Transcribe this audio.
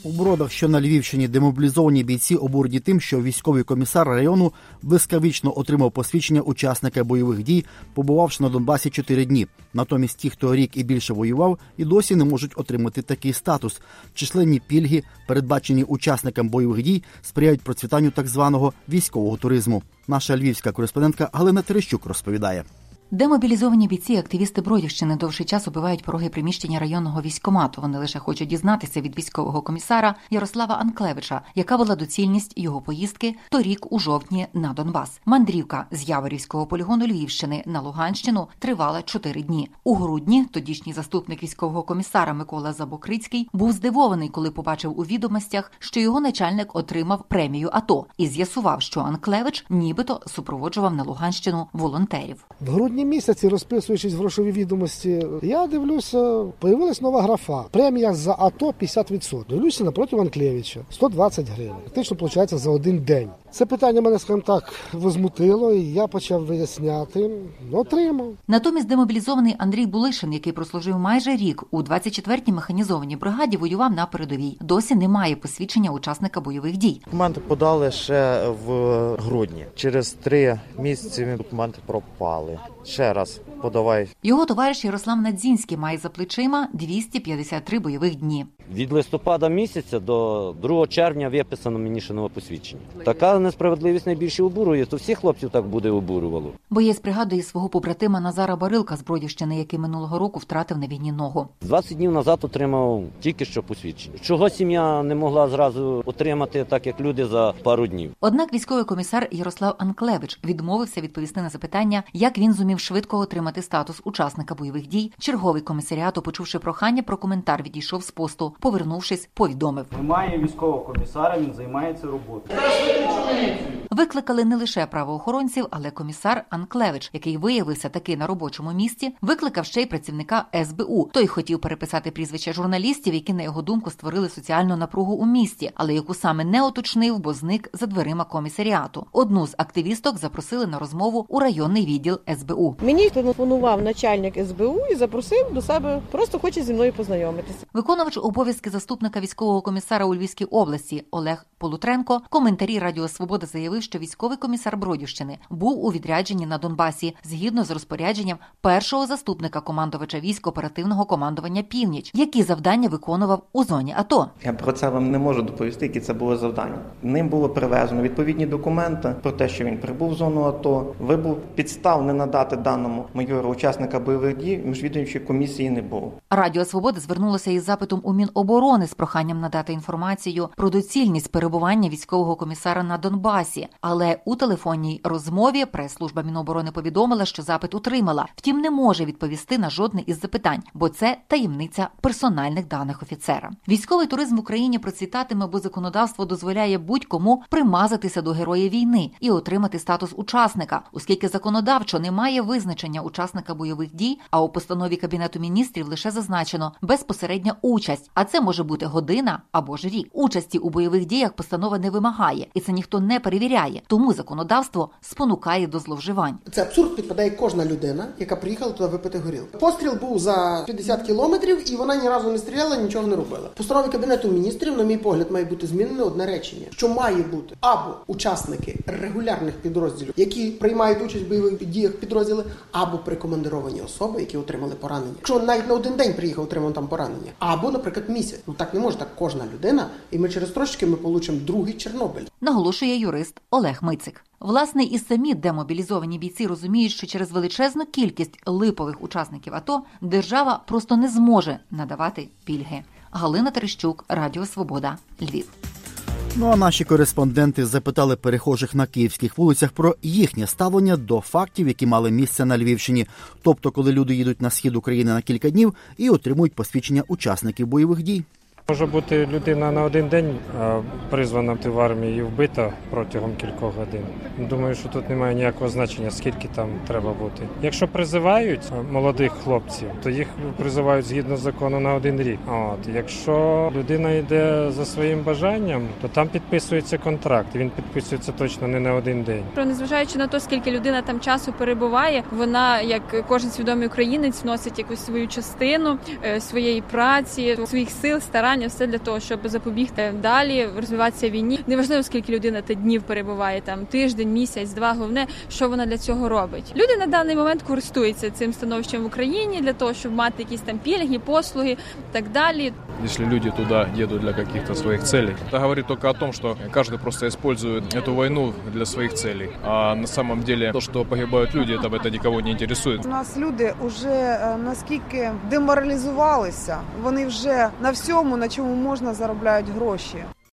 У Бродах, що на Львівщині, демобілізовані бійці обурені тим, що військовий комісар району блискавично отримав посвідчення учасника бойових дій, побувавши на Донбасі 4 дні. Натомість ті, хто рік і більше воював, і досі не можуть отримати такий статус. Численні пільги, передбачені учасникам бойових дій, сприяють процвітанню так званого військового туризму. Наша львівська кореспондентка Галина Терещук розповідає. Демобілізовані бійці і активісти Бродівщини довший час оббивають пороги приміщення районного військкомату. Вони лише хочуть дізнатися від військового комісара Ярослава Анклевича, яка була доцільність його поїздки торік у жовтні на Донбас. Мандрівка з Яворівського полігону Львівщини на Луганщину тривала 4 дні. У грудні тодішній заступник військового комісара Микола Забокрицький був здивований, коли побачив у відомостях, що його начальник отримав премію АТО і з'ясував, що Анклевич нібито супроводжував на Луганщину волонтерів. В грудні місяці, розписуючись в грошові відомості, я дивлюся, появилась нова графа. Премія за АТО 50%. Дивлюся напроти Анклевича. 120 гривень. Фактично, виходить, за один день. Це питання мене, скажімо так, возмутило, і я почав виясняти. Отримав. Натомість демобілізований Андрій Булишин, який прослужив майже рік у 24-й механізованій бригаді, воював на передовій. Досі не має посвідчення учасника бойових дій. Документи подали ще в грудні. Через 3 місяці документи пропали. Ще раз подавай. Його товариш Ярослав Надзінський має за плечима 253 бойових дні. Від листопада місяця до 2 червня виписано мені ще нове посвідчення. Така несправедливість найбільше обурює, то всіх хлопців так буде обурювало. Боєць пригадує свого побратима Назара Барилка з Бродівщини, який минулого року втратив на війні ногу. 20 днів назад отримав тільки що посвідчення. Чого сім'я не могла зразу отримати, так як люди за пару днів? Однак військовий комісар Ярослав Анклевич відмовився відповісти на запитання, як він зумів швидко отримати статус учасника бойових дій. Черговий комісаріату, почувши прохання про коментар, відійшов з посту. Повернувшись, повідомив. Немає військового комісара, він займається роботою. Викликали не лише правоохоронців, але комісар Анклевич, який виявився таки на робочому місці, викликав ще й працівника СБУ. Той хотів переписати прізвища журналістів, які, на його думку, створили соціальну напругу у місті, але яку саме не уточнив, бо зник за дверима комісаріату. Одну з активісток запросили на розмову у районний відділ СБУ. Мені телефонував начальник СБУ і запросив до себе, просто хоче зі мною познайомитися. Виконувач обов'язки заступника військового комісара у Львівській області Олег Полутренко в коментарі Радіо Свобода заявив, що військовий комісар Бродівщини був у відрядженні на Донбасі згідно з розпорядженням першого заступника командувача військ оперативного командування «Північ», які завдання виконував у зоні АТО. Я про це вам не можу доповісти, які це було завдання. Ним було привезено відповідні документи про те, що він прибув в зону АТО. Вибув підстав не надати даному майору учасника бойових дій, міжвідомчої комісії не було. Радіо Свобода звернулося із запитом у Міноборони з проханням надати інформацію про доцільність перебування військового комісара на Донбасі. Але у телефонній розмові прес-служба Міноборони повідомила, що запит утримала. Втім, не може відповісти на жодне із запитань, бо це таємниця персональних даних офіцера. Військовий туризм в Україні процвітатиме, бо законодавство дозволяє будь-кому примазатися до героя війни і отримати статус учасника, оскільки законодавчо немає визначення учасника бойових дій, а у постанові Кабінету міністрів лише зазначено безпосередня участь, а це може бути година або ж рік. Участі у бойових діях постанова не вимагає, і це ніхто не перевіряє, тому законодавство спонукає до зловживань. Це абсурд, підпадає кожна людина, яка приїхала туди випити горілки. Постріл був за 50 кілометрів, і вона ні разу не стріляла, нічого не робила. В постанові Кабінету міністрів, на мій погляд, має бути змінене одне речення, що має бути або учасники регулярних підрозділів, які приймають участь в бойових діях підрозділи, або прикомандировані особи, які отримали поранення. Якщо навіть на один день приїхав, отримав там поранення, або, наприклад, місяць. Ну так не може, так кожна людина, і ми через трошечки получимо другий Чорнобиль. Наголошує юрист Олег Мицик. Власне, і самі демобілізовані бійці розуміють, що через величезну кількість липових учасників АТО держава просто не зможе надавати пільги. Галина Терещук, Радіо Свобода, Львів. Ну а наші кореспонденти запитали перехожих на київських вулицях про їхнє ставлення до фактів, які мали місце на Львівщині. Тобто, коли люди їдуть на схід України на кілька днів і отримують посвідчення учасників бойових дій. Може бути людина на один день призвана в армії і вбита протягом кількох годин. Думаю, що тут немає ніякого значення, скільки там треба бути. Якщо призивають молодих хлопців, то їх призивають згідно закону на 1 рік. Якщо людина йде за своїм бажанням, то там підписується контракт. Він підписується точно не на 1 день. Незважаючи на те, скільки людина там часу перебуває, вона, як кожен свідомий українець, вносить якусь свою частину своєї праці, своїх сил, старань перебування все для того, щоб запобігти далі розвиватися війні. Неважливо, скільки людина днів перебуває, там тиждень, місяць, два. Головне, що вона для цього робить. Люди на даний момент користуються цим становищем в Україні для того, щоб мати якісь там пільги, послуги і так далі. Если люди туда едут для каких-то своих целей, это говорит только о том, что каждый просто использует эту войну для своих целей. А на самом деле то, что погибают люди, это никого не интересует. У нас люди вже наскільки деморалізувалися, вони вже на всьому, на чому можна, заробляють гроші.